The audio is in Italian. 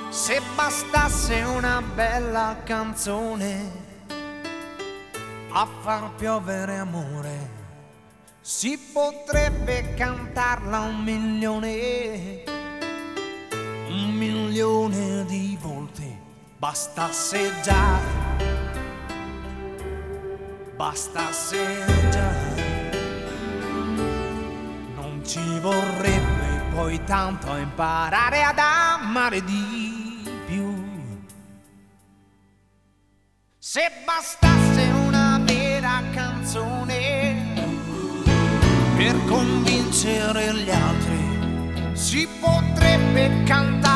Se bastasse una bella canzone a far piovere amore, si potrebbe cantarla 1 milione di volte. Bastasse già, bastasse già. Non ci vorrebbe poi tanto imparare ad amare di più. Se bastasse una vera canzone per convincere gli altri, si potrebbe cantare